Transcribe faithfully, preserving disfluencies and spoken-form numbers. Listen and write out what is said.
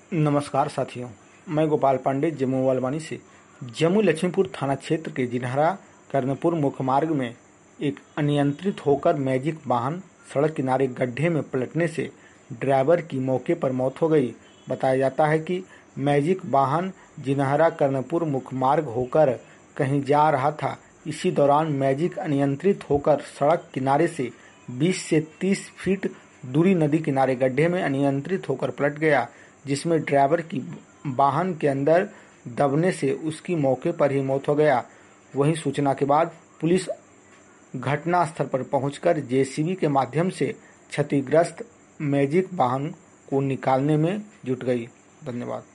नमस्कार साथियों, मैं गोपाल पांडे जम्मू वालवानी से। जम्मू लक्ष्मीपुर थाना क्षेत्र के जिन्हरा कर्णपुर मुख्य मार्ग में एक अनियंत्रित होकर मैजिक वाहन सड़क किनारे गड्ढे में पलटने से ड्राइवर की मौके पर मौत हो गई। बताया जाता है कि मैजिक वाहन जिन्हरा कर्णपुर मुख्य मार्ग होकर कहीं जा रहा था। इसी दौरान मैजिक अनियंत्रित होकर सड़क किनारे से बीस से तीस फीट दूरी नदी किनारे गड्ढे में अनियंत्रित होकर पलट गया, जिसमें ड्राइवर की वाहन के अंदर दबने से उसकी मौके पर ही मौत हो गया। वहीं सूचना के बाद पुलिस घटनास्थल पर पहुंचकर जेसीबी के माध्यम से क्षतिग्रस्त मैजिक वाहन को निकालने में जुट गई। धन्यवाद।